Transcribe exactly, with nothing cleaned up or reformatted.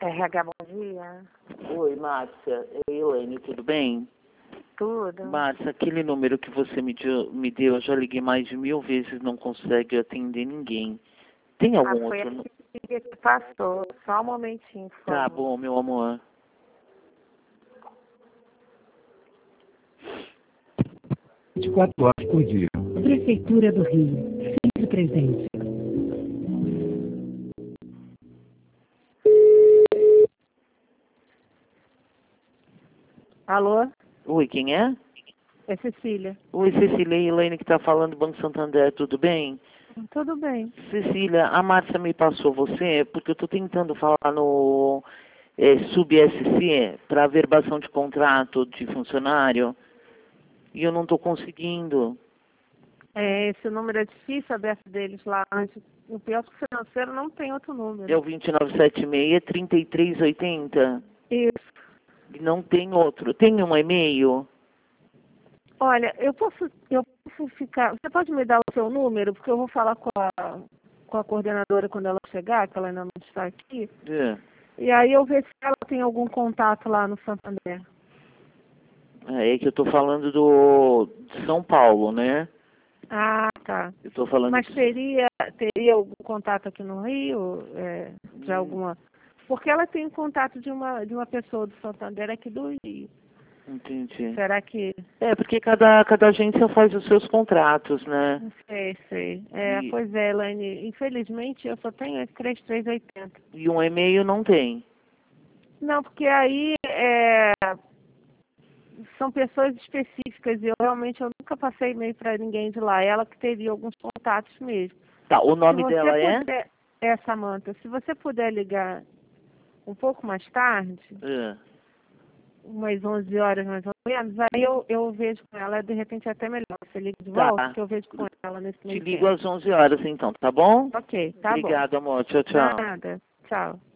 R H, bom dia. Oi, Márcia. É Elaine, tudo bem? Tudo. Márcia, aquele número que você me deu, me deu, eu já liguei mais de mil vezes, não consegue atender ninguém. Tem algum ah, foi outro a número? que que passou. Só um momentinho, por Tá favor. bom, meu amor. vinte e quatro horas por dia. Prefeitura do Rio, sempre presente. Alô? Oi, quem é? É Cecília. Oi, Cecília, é Elaine que tá falando do Banco Santander, tudo bem? Tudo bem. Cecília, a Márcia me passou você, porque eu tô tentando falar no é, Sub-S C para verbação de contrato de funcionário e eu não tô conseguindo. É, esse número é difícil aberto deles lá antes. O pior que o financeiro não tem outro É número. o vinte nove sete seis, trinta e três oitenta. Isso. E não tem outro. Tem um e-mail? Olha, eu posso, eu posso ficar. Você pode me dar o seu número? Porque eu vou falar com a, com a coordenadora quando ela chegar, que ela ainda não está aqui. É. E aí eu ver se ela tem algum contato lá no Santander. É que eu tô falando do de São Paulo, né? Ah, tá. Eu tô falando Mas de... teria, teria algum contato aqui no Rio? É, de Hum, alguma. Porque ela tem contato de uma, de uma pessoa do Santander aqui do Rio. entendi. Será que. É, porque cada, cada agência faz os seus contratos, né? Não sei, sei. É, E, pois é, Elaine. Infelizmente eu só tenho esse três três oitenta. e um e-mail não tem. Não, porque aí é, são pessoas específicas e eu realmente eu nunca passei e-mail para ninguém de lá. Ela que teria alguns contatos mesmo. Tá, o Se nome você dela é? puder, é, Samanta, se você puder ligar um pouco mais tarde, É. umas onze horas mais ou menos, aí eu, eu vejo com ela, de repente é até melhor. Você liga de Tá. volta, que eu vejo com ela nesse Te meio ligo tempo. às onze horas então, tá bom? Ok, tá bom. Obrigado, amor. Tchau, tchau. Nada. Tchau.